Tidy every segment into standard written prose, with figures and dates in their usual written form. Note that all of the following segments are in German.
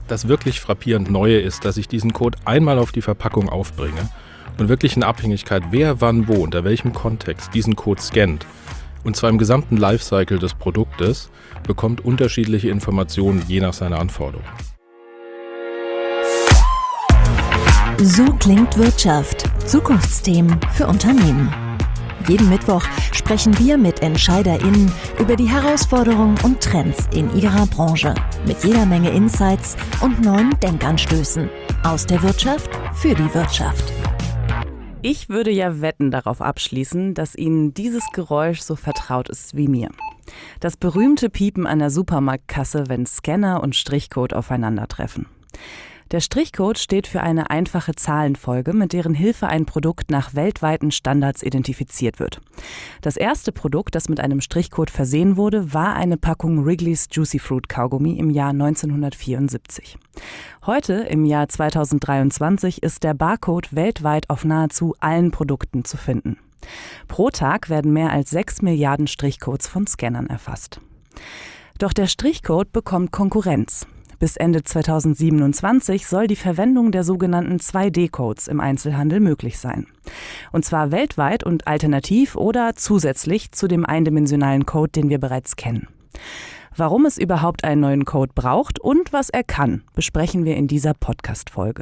Das wirklich frappierend Neue ist, dass ich diesen Code einmal auf die Verpackung aufbringe und wirklich in Abhängigkeit, wer wann wo, unter welchem Kontext diesen Code scannt, und zwar im gesamten Lifecycle des Produktes, bekommt unterschiedliche Informationen je nach seiner Anforderung. So klingt Wirtschaft. Zukunftsthemen für Unternehmen. Jeden Mittwoch sprechen wir mit EntscheiderInnen über die Herausforderungen und Trends in ihrer Branche. Mit jeder Menge Insights und neuen Denkanstößen. Aus der Wirtschaft für die Wirtschaft. Ich würde ja wetten darauf abschließen, dass Ihnen dieses Geräusch so vertraut ist wie mir. Das berühmte Piepen an der Supermarktkasse, wenn Scanner und Strichcode aufeinandertreffen. Der Strichcode steht für eine einfache Zahlenfolge, mit deren Hilfe ein Produkt nach weltweiten Standards identifiziert wird. Das erste Produkt, das mit einem Strichcode versehen wurde, war eine Packung Wrigley's Juicy Fruit Kaugummi im Jahr 1974. Heute, im Jahr 2023, ist der Barcode weltweit auf nahezu allen Produkten zu finden. Pro Tag werden mehr als 6 Milliarden Strichcodes von Scannern erfasst. Doch der Strichcode bekommt Konkurrenz. Bis Ende 2027 soll die Verwendung der sogenannten 2D-Codes im Einzelhandel möglich sein. Und zwar weltweit und alternativ oder zusätzlich zu dem eindimensionalen Code, den wir bereits kennen. Warum es überhaupt einen neuen Code braucht und was er kann, besprechen wir in dieser Podcast-Folge.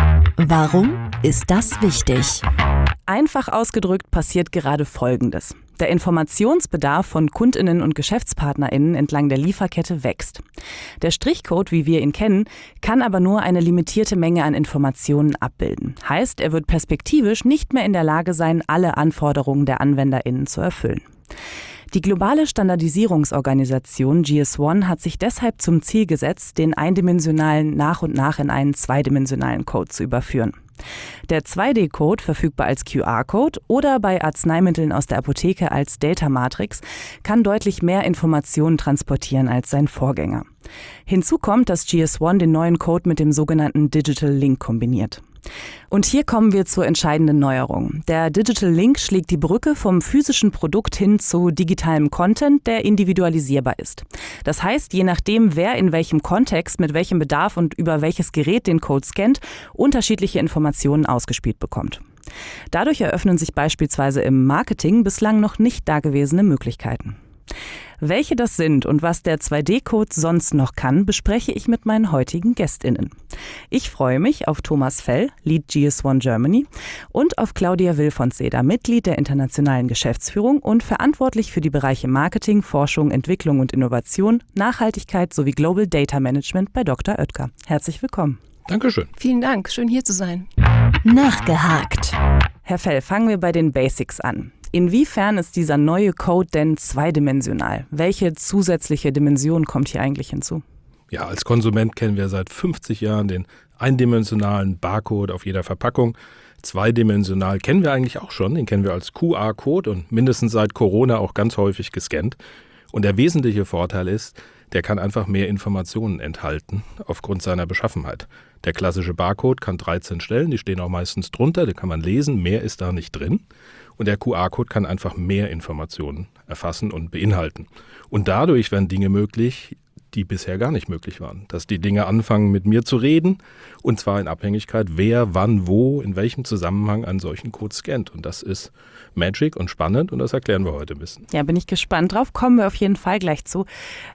Warum ist das wichtig? Einfach ausgedrückt passiert gerade Folgendes. Der Informationsbedarf von KundInnen und GeschäftspartnerInnen entlang der Lieferkette wächst. Der Strichcode, wie wir ihn kennen, kann aber nur eine limitierte Menge an Informationen abbilden. Heißt, er wird perspektivisch nicht mehr in der Lage sein, alle Anforderungen der AnwenderInnen zu erfüllen. Die globale Standardisierungsorganisation GS1 hat sich deshalb zum Ziel gesetzt, den eindimensionalen nach und nach in einen zweidimensionalen Code zu überführen. Der 2D-Code, verfügbar als QR-Code oder bei Arzneimitteln aus der Apotheke als Data-Matrix, kann deutlich mehr Informationen transportieren als sein Vorgänger. Hinzu kommt, dass GS1 den neuen Code mit dem sogenannten Digital Link kombiniert. Und hier kommen wir zur entscheidenden Neuerung. Der Digital Link schlägt die Brücke vom physischen Produkt hin zu digitalem Content, der individualisierbar ist. Das heißt, je nachdem, wer in welchem Kontext, mit welchem Bedarf und über welches Gerät den Code scannt, unterschiedliche Informationen ausgespielt bekommt. Dadurch eröffnen sich beispielsweise im Marketing bislang noch nicht dagewesene Möglichkeiten. Welche das sind und was der 2D-Code sonst noch kann, bespreche ich mit meinen heutigen GästInnen. Ich freue mich auf Thomas Fell, Lead GS1 Germany, und auf Claudia Wilfonseder, Mitglied der internationalen Geschäftsführung und verantwortlich für die Bereiche Marketing, Forschung, Entwicklung und Innovation, Nachhaltigkeit sowie Global Data Management bei Dr. Oetker. Herzlich willkommen. Dankeschön. Vielen Dank, schön hier zu sein. Nachgehakt. Herr Fell, fangen wir bei den Basics an. Inwiefern ist dieser neue Code denn zweidimensional? Welche zusätzliche Dimension kommt hier eigentlich hinzu? Ja, als Konsument kennen wir seit 50 Jahren den eindimensionalen Barcode auf jeder Verpackung. Zweidimensional kennen wir eigentlich auch schon, den kennen wir als QR-Code und mindestens seit Corona auch ganz häufig gescannt. Und der wesentliche Vorteil ist, der kann einfach mehr Informationen enthalten aufgrund seiner Beschaffenheit. Der klassische Barcode kann 13 Stellen, die stehen auch meistens drunter, die kann man lesen, mehr ist da nicht drin. Und der QR-Code kann einfach mehr Informationen erfassen und beinhalten. Und dadurch werden Dinge möglich, die bisher gar nicht möglich waren. Dass die Dinge anfangen, mit mir zu reden, und zwar in Abhängigkeit, wer, wann, wo, in welchem Zusammenhang einen solchen Code scannt. Und das ist Magic und spannend und das erklären wir heute ein bisschen. Ja, bin ich gespannt drauf, kommen wir auf jeden Fall gleich zu.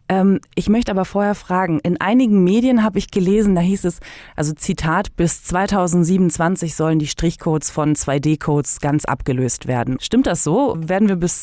Ich möchte aber vorher fragen, in einigen Medien habe ich gelesen, da hieß es, also Zitat, bis 2027 sollen die Strichcodes von 2D-Codes ganz abgelöst werden. Stimmt das so? Werden wir bis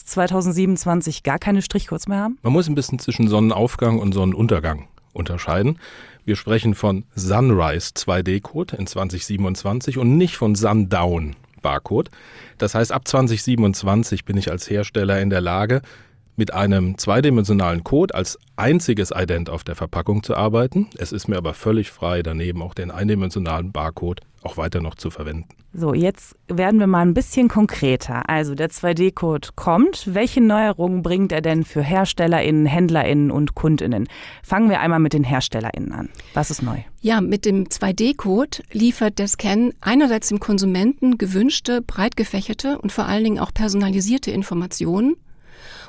2027 gar keine Strichcodes mehr haben? Man muss ein bisschen zwischen Sonnenaufgang und Sonnenuntergang unterscheiden. Wir sprechen von Sunrise 2D-Code in 2027 und nicht von Sundown Barcode. Das heißt, ab 2027 bin ich als Hersteller in der Lage, mit einem zweidimensionalen Code als einziges Ident auf der Verpackung zu arbeiten. Es ist mir aber völlig frei, daneben auch den eindimensionalen Barcode auch weiter noch zu verwenden. So, jetzt werden wir mal ein bisschen konkreter. Also der 2D-Code kommt. Welche Neuerungen bringt er denn für HerstellerInnen, HändlerInnen und KundInnen? Fangen wir einmal mit den HerstellerInnen an. Was ist neu? Ja, mit dem 2D-Code liefert der Scan einerseits dem Konsumenten gewünschte, breit gefächerte und vor allen Dingen auch personalisierte Informationen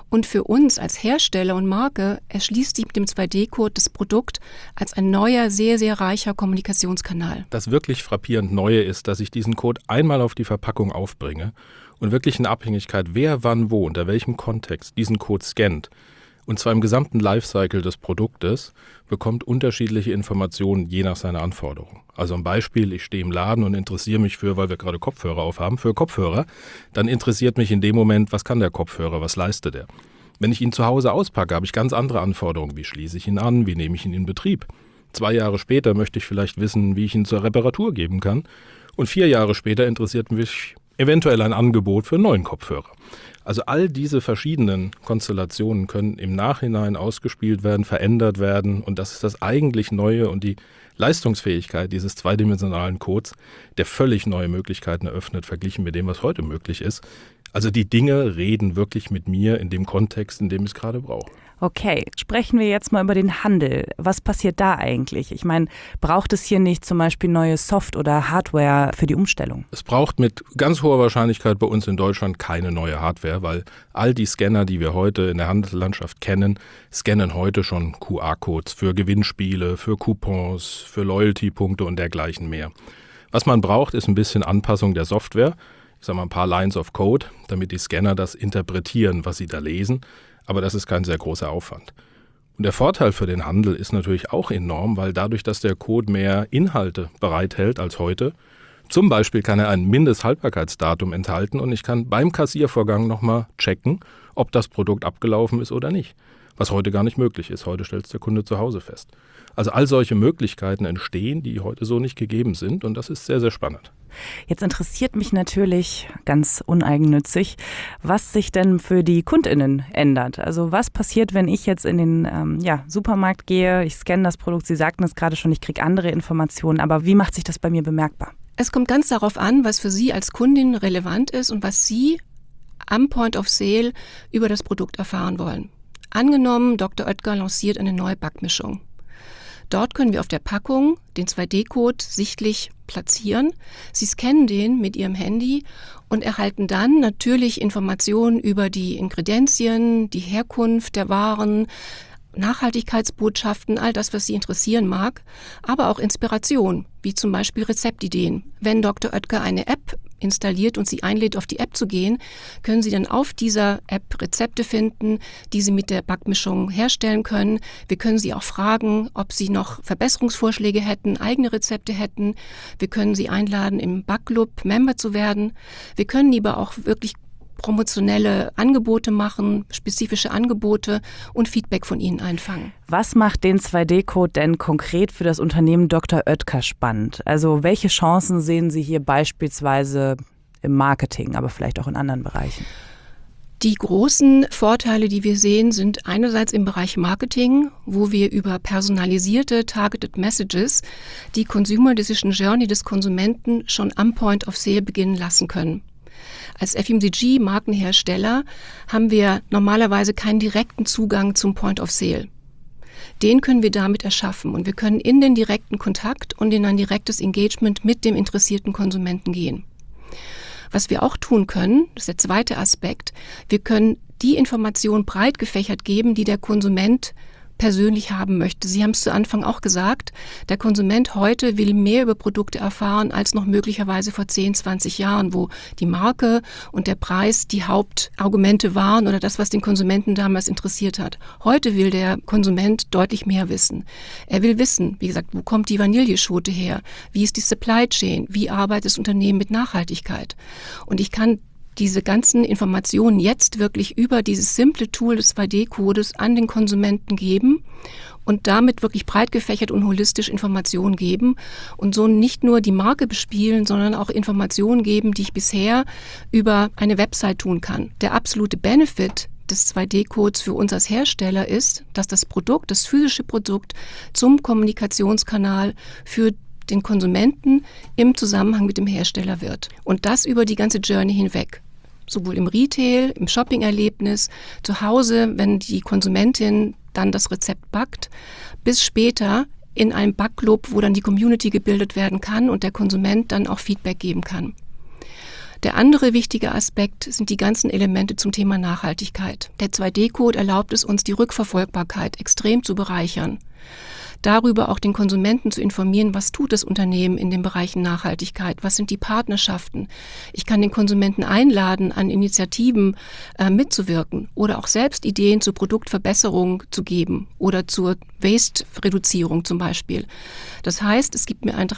Und für uns als Hersteller und Marke erschließt sich mit dem 2D-Code das Produkt als ein neuer, sehr, sehr reicher Kommunikationskanal. Das wirklich frappierend Neue ist, dass ich diesen Code einmal auf die Verpackung aufbringe und wirklich in Abhängigkeit, wer wann wo, unter welchem Kontext diesen Code scannt, und zwar im gesamten Lifecycle des Produktes, bekommt unterschiedliche Informationen je nach seiner Anforderung. Also ein Beispiel, ich stehe im Laden und interessiere mich weil wir gerade Kopfhörer aufhaben, für Kopfhörer. Dann interessiert mich in dem Moment, was kann der Kopfhörer, was leistet er. Wenn ich ihn zu Hause auspacke, habe ich ganz andere Anforderungen. Wie schließe ich ihn an, wie nehme ich ihn in Betrieb? 2 Jahre später möchte ich vielleicht wissen, wie ich ihn zur Reparatur geben kann. Und 4 Jahre später interessiert mich eventuell ein Angebot für einen neuen Kopfhörer. Also all diese verschiedenen Konstellationen können im Nachhinein ausgespielt werden, verändert werden, und das ist das eigentlich Neue und die Leistungsfähigkeit dieses zweidimensionalen Codes, der völlig neue Möglichkeiten eröffnet, verglichen mit dem, was heute möglich ist. Also die Dinge reden wirklich mit mir in dem Kontext, in dem ich es gerade brauche. Okay, sprechen wir jetzt mal über den Handel. Was passiert da eigentlich? Ich meine, braucht es hier nicht zum Beispiel neue Soft- oder Hardware für die Umstellung? Es braucht mit ganz hoher Wahrscheinlichkeit bei uns in Deutschland keine neue Hardware, weil all die Scanner, die wir heute in der Handelslandschaft kennen, scannen heute schon QR-Codes für Gewinnspiele, für Coupons, für Loyalty-Punkte und dergleichen mehr. Was man braucht, ist ein bisschen Anpassung der Software. Ich sage mal ein paar Lines of Code, damit die Scanner das interpretieren, was sie da lesen. Aber das ist kein sehr großer Aufwand. Und der Vorteil für den Handel ist natürlich auch enorm, weil dadurch, dass der Code mehr Inhalte bereithält als heute, zum Beispiel kann er ein Mindesthaltbarkeitsdatum enthalten und ich kann beim Kassiervorgang nochmal checken, ob das Produkt abgelaufen ist oder nicht. Was heute gar nicht möglich ist. Heute stellt es der Kunde zu Hause fest. Also all solche Möglichkeiten entstehen, die heute so nicht gegeben sind, und das ist sehr, sehr spannend. Jetzt interessiert mich natürlich ganz uneigennützig, was sich denn für die KundInnen ändert. Also was passiert, wenn ich jetzt in den Supermarkt gehe, ich scanne das Produkt, Sie sagten es gerade schon, ich kriege andere Informationen, aber wie macht sich das bei mir bemerkbar? Es kommt ganz darauf an, was für Sie als Kundin relevant ist und was Sie am Point of Sale über das Produkt erfahren wollen. Angenommen, Dr. Oetker lanciert eine neue Backmischung. Dort können wir auf der Packung den 2D-Code sichtlich platzieren. Sie scannen den mit Ihrem Handy und erhalten dann natürlich Informationen über die Ingredienzien, die Herkunft der Waren, Nachhaltigkeitsbotschaften, all das, was Sie interessieren mag, aber auch Inspiration, wie zum Beispiel Rezeptideen. Wenn Dr. Oetker eine App installiert und Sie einlädt, auf die App zu gehen, können Sie dann auf dieser App Rezepte finden, die Sie mit der Backmischung herstellen können. Wir können Sie auch fragen, ob Sie noch Verbesserungsvorschläge hätten, eigene Rezepte hätten. Wir können Sie einladen, im Backclub Member zu werden. Wir können aber auch wirklich promotionelle Angebote machen, spezifische Angebote und Feedback von Ihnen einfangen. Was macht den 2D-Code denn konkret für das Unternehmen Dr. Oetker spannend? Also welche Chancen sehen Sie hier beispielsweise im Marketing, aber vielleicht auch in anderen Bereichen? Die großen Vorteile, die wir sehen, sind einerseits im Bereich Marketing, wo wir über personalisierte Targeted Messages die Consumer Decision Journey des Konsumenten schon am Point of Sale beginnen lassen können. Als FMCG-Markenhersteller haben wir normalerweise keinen direkten Zugang zum Point of Sale. Den können wir damit erschaffen und wir können in den direkten Kontakt und in ein direktes Engagement mit dem interessierten Konsumenten gehen. Was wir auch tun können, das ist der zweite Aspekt, wir können die Information breit gefächert geben, die der Konsument persönlich haben möchte. Sie haben es zu Anfang auch gesagt, der Konsument heute will mehr über Produkte erfahren als noch möglicherweise vor 10, 20 Jahren, wo die Marke und der Preis die Hauptargumente waren oder das, was den Konsumenten damals interessiert hat. Heute will der Konsument deutlich mehr wissen. Er will wissen, wie gesagt, wo kommt die Vanilleschote her? Wie ist die Supply Chain? Wie arbeitet das Unternehmen mit Nachhaltigkeit? Und ich kann diese ganzen Informationen jetzt wirklich über dieses simple Tool des 2D-Codes an den Konsumenten geben und damit wirklich breit gefächert und holistisch Informationen geben und so nicht nur die Marke bespielen, sondern auch Informationen geben, die ich bisher über eine Website tun kann. Der absolute Benefit des 2D-Codes für uns als Hersteller ist, dass das Produkt, das physische Produkt zum Kommunikationskanal für den Konsumenten im Zusammenhang mit dem Hersteller wird. Und das über die ganze Journey hinweg. Sowohl im Retail, im Shopping-Erlebnis, zu Hause, wenn die Konsumentin dann das Rezept backt, bis später in einem Backclub, wo dann die Community gebildet werden kann und der Konsument dann auch Feedback geben kann. Der andere wichtige Aspekt sind die ganzen Elemente zum Thema Nachhaltigkeit. Der 2D-Code erlaubt es uns, die Rückverfolgbarkeit extrem zu bereichern. Darüber auch den Konsumenten zu informieren, was tut das Unternehmen in den Bereichen Nachhaltigkeit, was sind die Partnerschaften. Ich kann den Konsumenten einladen, an Initiativen mitzuwirken oder auch selbst Ideen zur Produktverbesserung zu geben oder zur Waste-Reduzierung zum Beispiel. Das heißt, es gibt mir eine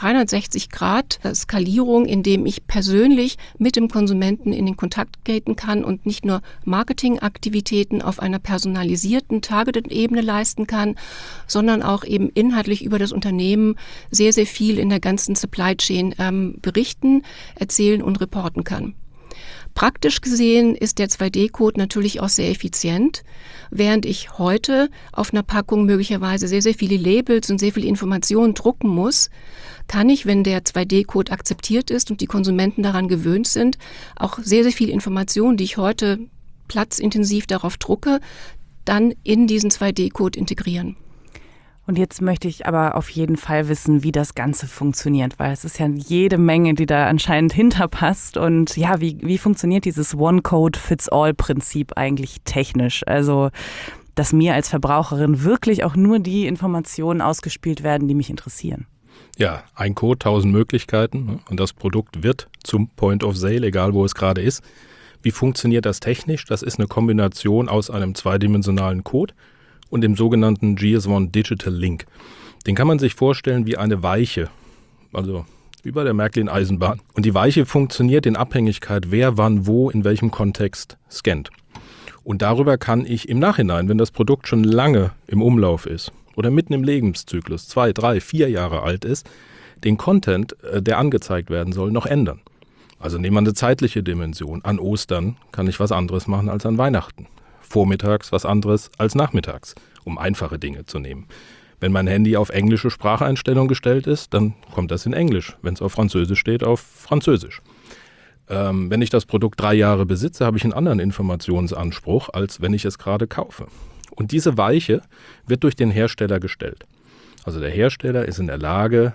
360-Grad-Skalierung, in dem ich persönlich mit dem Konsumenten in den Kontakt treten kann und nicht nur Marketingaktivitäten auf einer personalisierten, targeteten Ebene leisten kann, sondern auch eben inhaltlich über das Unternehmen sehr, sehr viel in der ganzen Supply Chain berichten, erzählen und reporten kann. Praktisch gesehen ist der 2D-Code natürlich auch sehr effizient, während ich heute auf einer Packung möglicherweise sehr, sehr viele Labels und sehr viele Informationen drucken muss, kann ich, wenn der 2D-Code akzeptiert ist und die Konsumenten daran gewöhnt sind, auch sehr, sehr viele Informationen, die ich heute platzintensiv darauf drucke, dann in diesen 2D-Code integrieren. Und jetzt möchte ich aber auf jeden Fall wissen, wie das Ganze funktioniert, weil es ist ja jede Menge, die da anscheinend hinterpasst. Und ja, wie funktioniert dieses One-Code-Fits-All-Prinzip eigentlich technisch? Also, dass mir als Verbraucherin wirklich auch nur die Informationen ausgespielt werden, die mich interessieren. Ja, ein Code, 1000 Möglichkeiten und das Produkt wird zum Point of Sale, egal wo es gerade ist. Wie funktioniert das technisch? Das ist eine Kombination aus einem zweidimensionalen Code und dem sogenannten GS1 Digital Link. Den kann man sich vorstellen wie eine Weiche, also wie bei der Märklin-Eisenbahn. Und die Weiche funktioniert in Abhängigkeit, wer wann wo in welchem Kontext scannt. Und darüber kann ich im Nachhinein, wenn das Produkt schon lange im Umlauf ist oder mitten im Lebenszyklus, 2, 3, 4 Jahre alt ist, den Content, der angezeigt werden soll, noch ändern. Also nehmen wir eine zeitliche Dimension. An Ostern kann ich was anderes machen als an Weihnachten. Vormittags was anderes als nachmittags, um einfache Dinge zu nehmen. Wenn mein Handy auf englische Spracheinstellung gestellt ist, dann kommt das in Englisch. Wenn es auf Französisch steht, auf Französisch. Wenn ich das Produkt 3 Jahre besitze, habe ich einen anderen Informationsanspruch, als wenn ich es gerade kaufe. Und diese Weiche wird durch den Hersteller gestellt. Also der Hersteller ist in der Lage,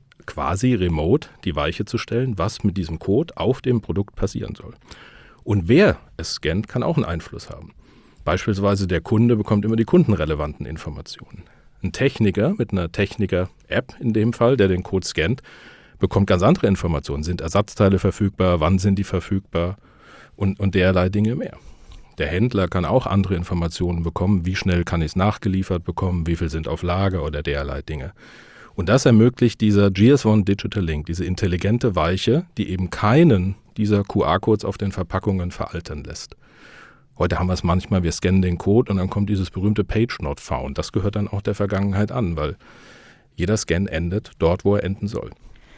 quasi remote die Weiche zu stellen, was mit diesem Code auf dem Produkt passieren soll. Und wer es scannt, kann auch einen Einfluss haben. Beispielsweise der Kunde bekommt immer die kundenrelevanten Informationen. Ein Techniker mit einer Techniker-App in dem Fall, der den Code scannt, bekommt ganz andere Informationen. Sind Ersatzteile verfügbar? Wann sind die verfügbar? Und derlei Dinge mehr. Der Händler kann auch andere Informationen bekommen. Wie schnell kann ich es nachgeliefert bekommen? Wie viel sind auf Lager oder derlei Dinge? Und das ermöglicht dieser GS1 Digital Link, diese intelligente Weiche, die eben keinen dieser QR-Codes auf den Verpackungen veraltern lässt. Heute haben wir es manchmal, wir scannen den Code und dann kommt dieses berühmte Page Not Found. Das gehört dann auch der Vergangenheit an, weil jeder Scan endet dort, wo er enden soll.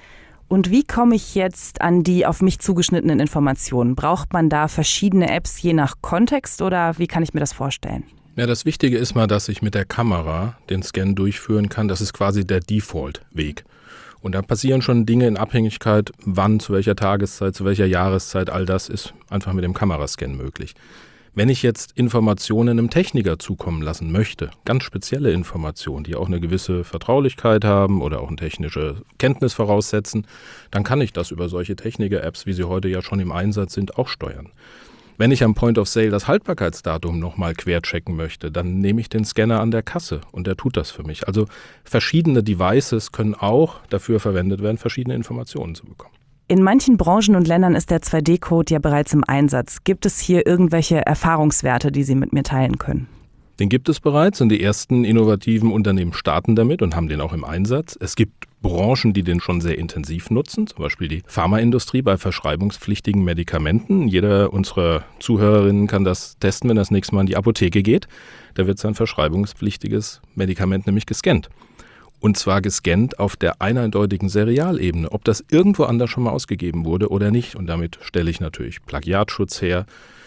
Und wie komme ich jetzt an die auf mich zugeschnittenen Informationen? Braucht man da verschiedene Apps je nach Kontext oder wie kann ich mir das vorstellen? Ja, das Wichtige ist mal, dass ich mit der Kamera den Scan durchführen kann. Das ist quasi der Default-Weg. Und da passieren schon Dinge in Abhängigkeit, wann, zu welcher Tageszeit, zu welcher Jahreszeit, all das ist einfach mit dem Kamerascan möglich. Wenn ich jetzt Informationen einem Techniker zukommen lassen möchte, ganz spezielle Informationen, die auch eine gewisse Vertraulichkeit haben oder auch eine technische Kenntnis voraussetzen, dann kann ich das über solche Techniker-Apps, wie sie heute ja schon im Einsatz sind, auch steuern. Wenn ich am Point of Sale das Haltbarkeitsdatum nochmal querchecken möchte, dann nehme ich den Scanner an der Kasse und der tut das für mich. Also verschiedene Devices können auch dafür verwendet werden, verschiedene Informationen zu bekommen. In manchen Branchen und Ländern ist der 2D-Code ja bereits im Einsatz. Gibt es hier irgendwelche Erfahrungswerte, die Sie mit mir teilen können? Den gibt es bereits und die ersten innovativen Unternehmen starten damit und haben den auch im Einsatz. Es gibt Branchen, die den schon sehr intensiv nutzen, zum Beispiel die Pharmaindustrie bei verschreibungspflichtigen Medikamenten. Jeder unserer Zuhörerinnen kann das testen, wenn er das nächste Mal in die Apotheke geht. Da wird sein verschreibungspflichtiges Medikament nämlich gescannt. Und zwar gescannt auf der eindeutigen Serialebene, ob das irgendwo anders schon mal ausgegeben wurde oder nicht. Und damit stelle ich natürlich Plagiatschutz her,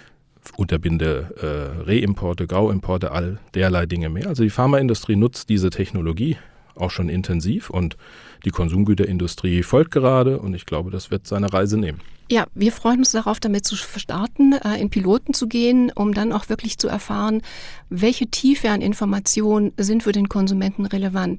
unterbinde Reimporte, Grauimporte, all derlei Dinge mehr. Also die Pharmaindustrie nutzt diese Technologie auch schon intensiv und die Konsumgüterindustrie folgt gerade und ich glaube, das wird seine Reise nehmen. Ja, wir freuen uns darauf, damit zu starten, in Piloten zu gehen, um dann auch wirklich zu erfahren, welche Tiefe an Informationen sind für den Konsumenten relevant.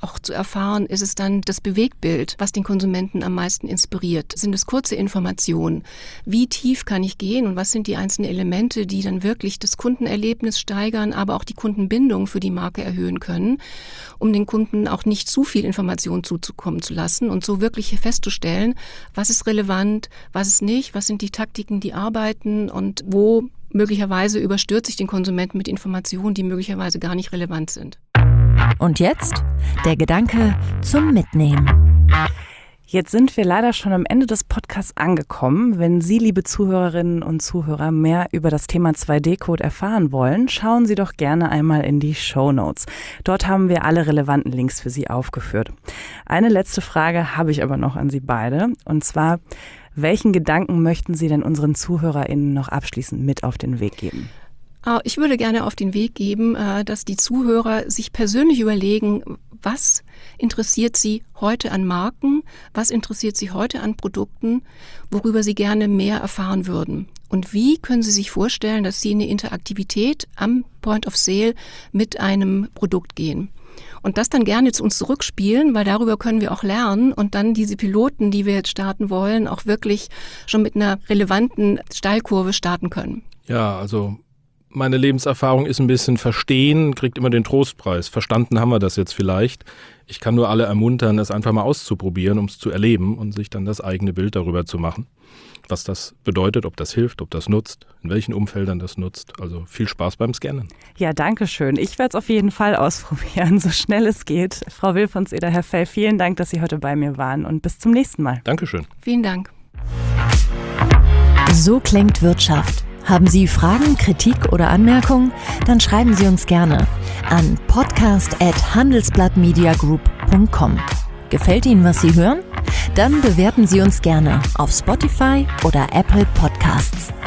auch zu erfahren, ist es dann das Bewegtbild, was den Konsumenten am meisten inspiriert? Sind es kurze Informationen? Wie tief kann ich gehen und was sind die einzelnen Elemente, die dann wirklich das Kundenerlebnis steigern, aber auch die Kundenbindung für die Marke erhöhen können, um den Kunden auch nicht zu viel Information zuzukommen zu lassen und so wirklich festzustellen, was ist relevant, was ist nicht, was sind die Taktiken, die arbeiten und wo möglicherweise überstürzt sich den Konsumenten mit Informationen, die möglicherweise gar nicht relevant sind. Und jetzt der Gedanke zum Mitnehmen. Jetzt sind wir leider schon am Ende des Podcasts angekommen. Wenn Sie, liebe Zuhörerinnen und Zuhörer, mehr über das Thema 2D-Code erfahren wollen, schauen Sie doch gerne einmal in die Shownotes. Dort haben wir alle relevanten Links für Sie aufgeführt. Eine letzte Frage habe ich aber noch an Sie beide. Und zwar, welchen Gedanken möchten Sie denn unseren ZuhörerInnen noch abschließend mit auf den Weg geben? Ich würde gerne auf den Weg geben, dass die Zuhörer sich persönlich überlegen, was interessiert sie heute an Marken, was interessiert sie heute an Produkten, worüber sie gerne mehr erfahren würden. Und wie können sie sich vorstellen, dass sie in eine Interaktivität am Point of Sale mit einem Produkt gehen. Und das dann gerne zu uns zurückspielen, weil darüber können wir auch lernen und dann diese Piloten, die wir jetzt starten wollen, auch wirklich schon mit einer relevanten Steilkurve starten können. Ja, also meine Lebenserfahrung ist ein bisschen verstehen, kriegt immer den Trostpreis. Verstanden haben wir das jetzt vielleicht. Ich kann nur alle ermuntern, es einfach mal auszuprobieren, um es zu erleben und sich dann das eigene Bild darüber zu machen. Was das bedeutet, ob das hilft, ob das nutzt, in welchen Umfeldern das nutzt. Also viel Spaß beim Scannen. Ja, danke schön. Ich werde es auf jeden Fall ausprobieren, so schnell es geht. Frau Wilfonseder, Herr Fell, vielen Dank, dass Sie heute bei mir waren und bis zum nächsten Mal. Dankeschön. Vielen Dank. So klingt Wirtschaft. Haben Sie Fragen, Kritik oder Anmerkungen? Dann schreiben Sie uns gerne an podcast@handelsblattmediagroup.com. Gefällt Ihnen, was Sie hören? Dann bewerten Sie uns gerne auf Spotify oder Apple Podcasts.